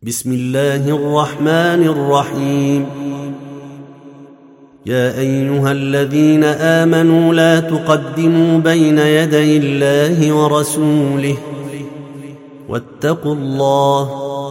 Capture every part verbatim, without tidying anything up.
بسم الله الرحمن الرحيم. يا أيها الذين آمنوا لا تقدموا بين يدي الله ورسوله واتقوا الله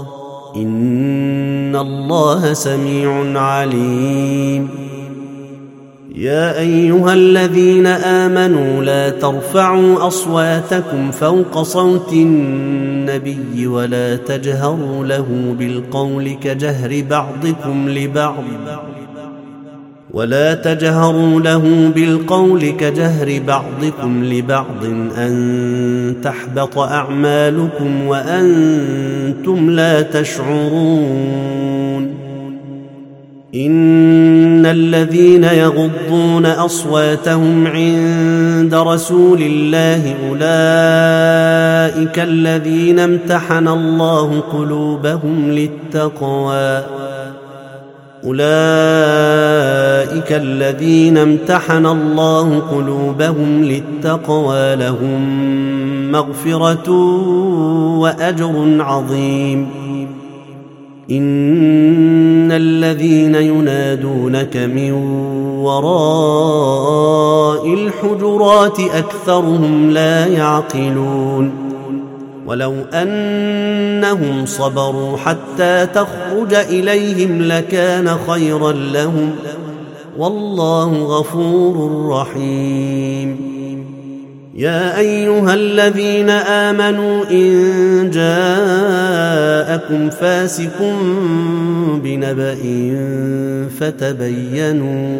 إن الله سميع عليم. يا أيها الذين آمنوا لا ترفعوا أصواتكم فوق صوت النبي ولا تجهروا له بالقول كجهر بعضكم لبعض ولا تجهروا له بالقول كجهر بعضكم لبعض أن تحبط أعمالكم وأنتم لا تشعرون. إن الذين يغضون أصواتهم عند رسول الله أولئك الذين امتحن الله قلوبهم للتقوى أولئك الذين امتحن الله قلوبهم للتقوى لهم مغفرة وأجر عظيم. إن الذين ينادونك من وراء الحجرات أكثرهم لا يعقلون. ولو أنهم صبروا حتى تخرج إليهم لكان خيرا لهم والله غفور رحيم. يا أيها الذين آمنوا إن جاءكم فاسق بنبأ فتبينوا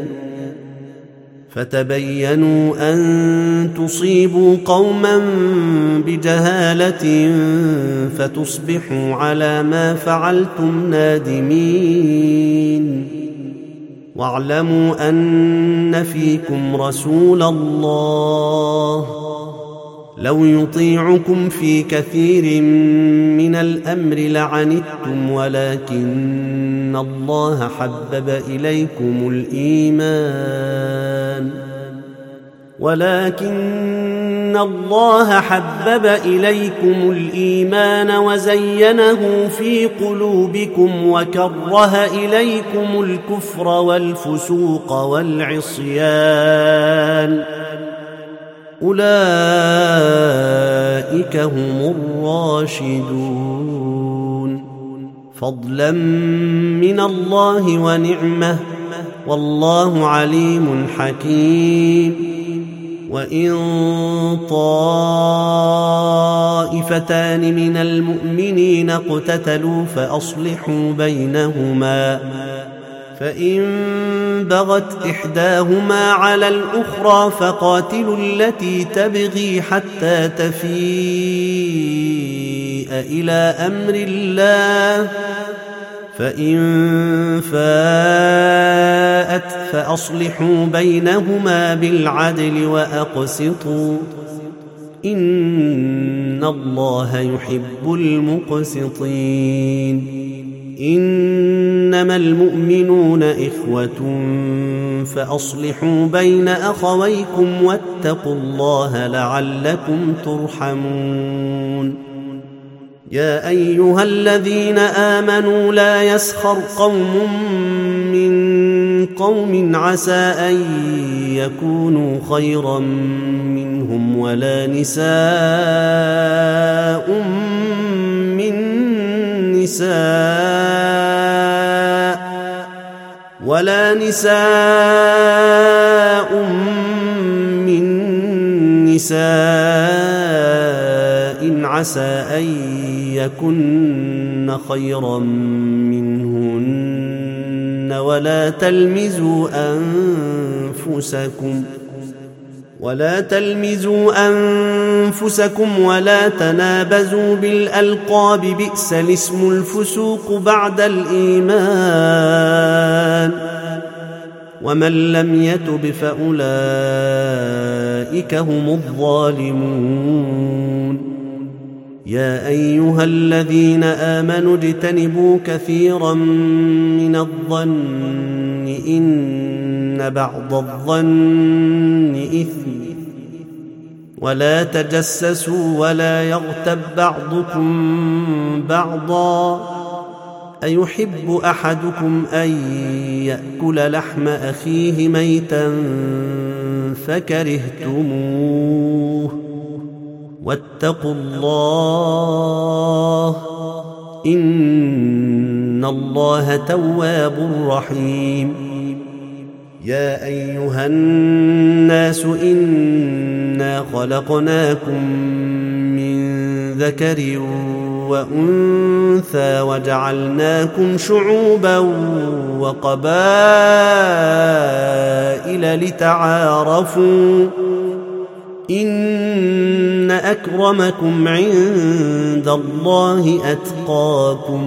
فتبينوا أن تصيبوا قوما بجهالة فتصبحوا على ما فعلتم نادمين. واعلموا أن فيكم رسول الله لو يطيعكم في كثير من الأمر لعنتم ولكن الله حبب إليكم الإيمان ولكن الله حبب إليكم الإيمان وزينه في قلوبكم وكره إليكم الكفر والفسوق والعصيان أولئك هم الراشدون فضلا من الله ونعمة والله عليم حكيم. وإن طائفتان من المؤمنين اقتتلوا فأصلحوا بينهما فإن بغت إحداهما على الأخرى فقاتلوا التي تبغي حتى تفيء إلى أمر الله فإن فاءت فأصلحوا بينهما بالعدل وأقسطوا إن الله يحب المقسطين. إنما المؤمنون إخوة فأصلحوا بين أخويكم واتقوا الله لعلكم ترحمون. يا أيها الذين آمنوا لا يسخر قوم من قوم عسى أن يكونوا خيرا منهم ولا نساء من نساء ولا نساء من نساء عسى أن يكن خيرا منهن ولا تلمزوا أنفسكم ولا تلمزوا أنفسكم ولا تنابزوا بالألقاب بئس الاسم الفسوق بعد الإيمان ومن لم يتب فأولئك هم الظالمون. يا أيها الذين آمنوا اجتنبوا كثيرا من الظن إن بعض الظن إثم ولا تجسسوا ولا يغتب بعضكم بعضا أيحب أحدكم أن يأكل لحم أخيه ميتا فكرهتموه واتقوا الله إن الله تواب رحيم يا أيها الناس إنا خلقناكم من ذكر وأنثى وجعلناكم شعوبا وقبائل لتعارفوا إن أكرمكم عند الله أتقاكم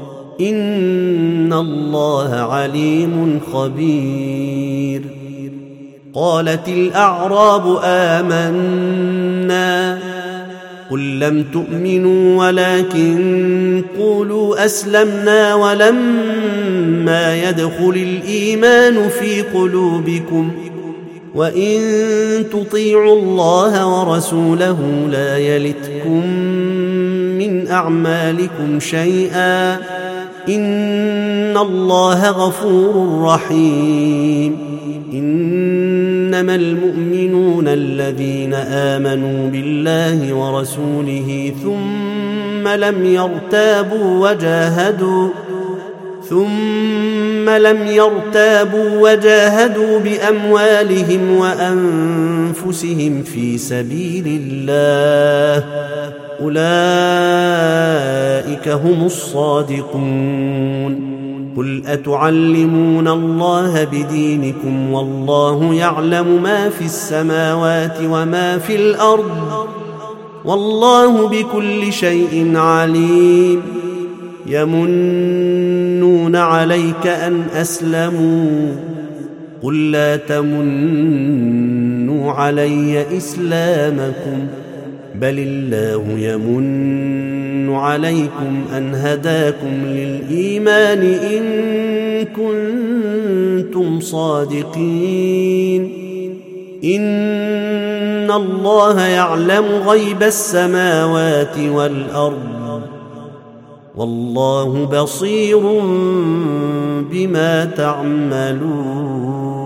إن الله عليم خبير قالت الأعراب آمنا قل لم تؤمنوا ولكن قولوا أسلمنا ولما يدخل الإيمان في قلوبكم وإن تطيعوا الله ورسوله لا يلتكم من أعمالكم شيئا إن الله غفور رحيم إنما المؤمنون الذين آمنوا بالله ورسوله ثم لم يرتابوا وجاهدوا ثم لم يرتابوا وجاهدوا بأموالهم وأنفسهم في سبيل الله أولئك هم الصادقون قل أتعلمون الله بدينكم والله يعلم ما في السماوات وما في الأرض والله بكل شيء عليم يمنون عليك أن أسلموا قل لا تمنوا علي إسلامكم بل الله يمن عليكم أن هداكم للإيمان إن كنتم صادقين إن الله يعلم غيب السماوات والأرض والله بصير بما تعملون